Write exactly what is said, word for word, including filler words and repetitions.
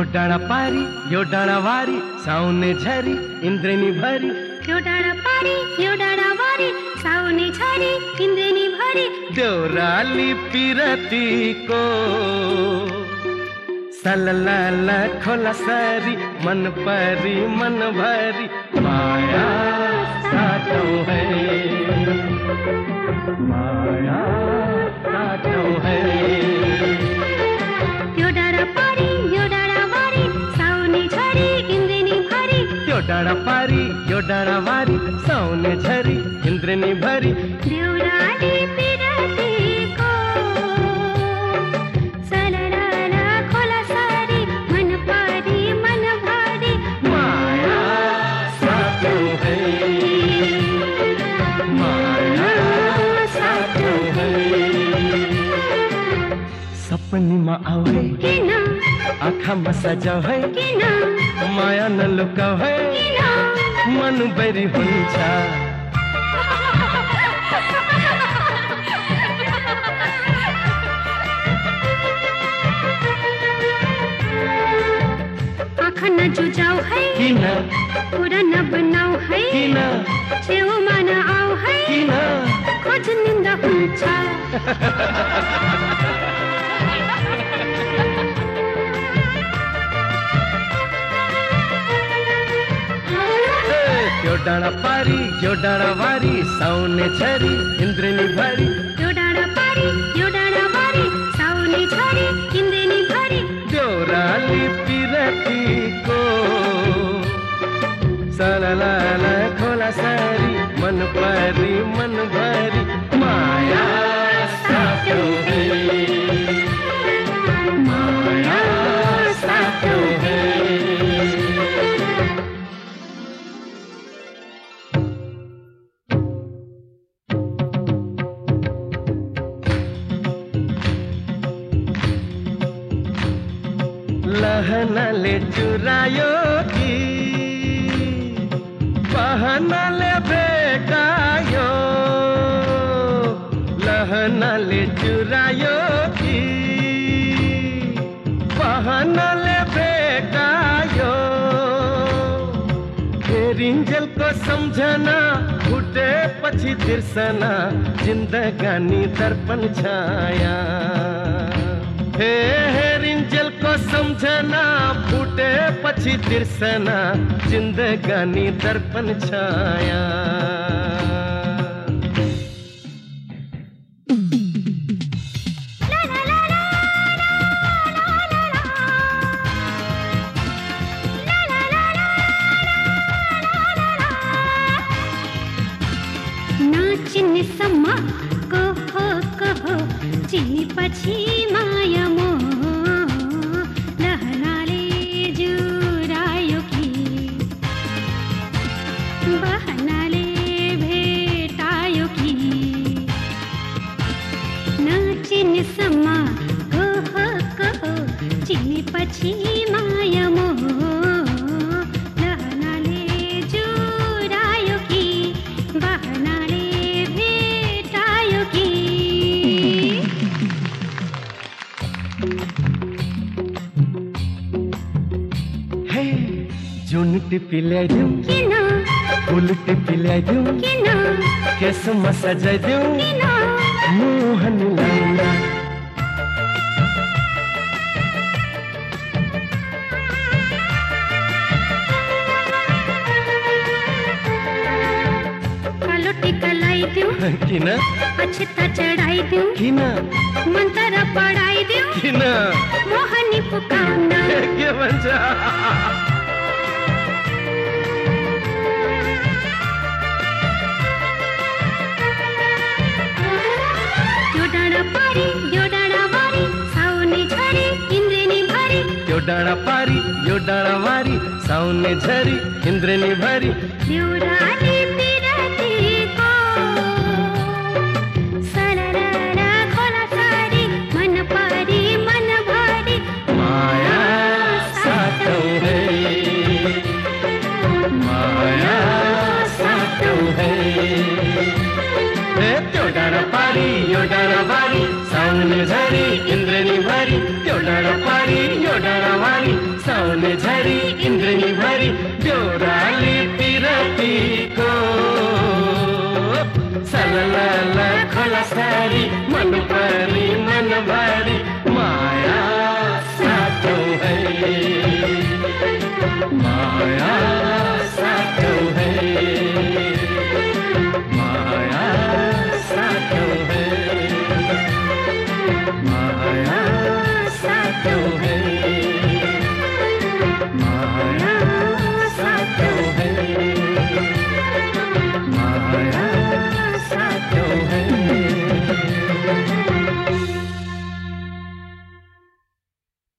यो डाँडा पारी यो डाँडा वारी साउने झरी इन्द्रेणी भरी यो डाँडा पारी यो डाँडा वारी साउने झरी इन्द्रेणी भरी देउराली पिरतीको सललाला खोला सरी मन परी मन भरी माया साटौं है माया साटौं है यो डाँडा पारी यो डाँडा वारी साउने झरी इन्द्रेणी भरी यो डाँडा पारी यो डाँडा वारी साउने झरी इन्द्रेणी भरी देउराली पिरतीको सललाला खोला सरी मन परी मन भरी माया साटौं है माया साटौं है सपनीमा आऊ है किन आँखामा सजाऊ है किन माया नलुकाऊ है मन बैरी हुन्छ आँखा नजुझाऊ है किन कुरा नबनाऊ है किन छेउमा नआऊ है किन खोज निन्दा हुन्छ यो डाँडा पारी यो डाँडा वारी साउने झरी इन्द्रेणी भरी यो डाँडा पारी यो डाँडा वारी साउने झरी इन्द्रेणी भरी देउराली पिरतीको सललाला खोला सरी मन परी मन भरी माया साटौं है माया साटौं है लहनाले चुरायो कि बहनाले भेटायो लहनाले चुरायो कि बहनाले भेटायो हेरिन्जेलको सम्झना फुटेपछि तिर्सना जिन्दगानी दर्पण छाया हे हेरिन्जेलको सम्झना फुटेपछि तिर्सना जिन्दगानी दर्पण छाया नाचिने सम्म कहो कहो चिनेपछि माया मोह लहनाले जुरायो कि बहनाले भेटायो कि नाचिने सम्म कहो कहो चिनेपछि माया मोह लहनाले जुरायो कि बहनाले भेटायो कि हे जुन टिपी ल्याइदेऊ किन फुल टिपी ल्याइदेऊ किन केसमा सजाइदेऊ किन मोहन लाउला कालो टिका लगाइदेऊ किन अक्षता चढाइदेऊ किन मन्त्र पढाइदेऊ किन मोहनी पुकाउन के भन्छ यो डाँडा पारी यो डाँडा वारी साउने झरी इन्द्रेणी भरी यो डाँडा पारी यो डाँडा वारी साउने झरी इन्द्रेणी भरी देउराली पिरतीको सललाला खोला सरी मन परी मन भरी माया साटौं है माया साटौं है त्यो डाँडा पारी यो डाँडा वारी साउने झरी इन्द्रेणी भरी त्यो डाँडा पारी यो डाँडा वारी इंद्रनी भरी बेहोरा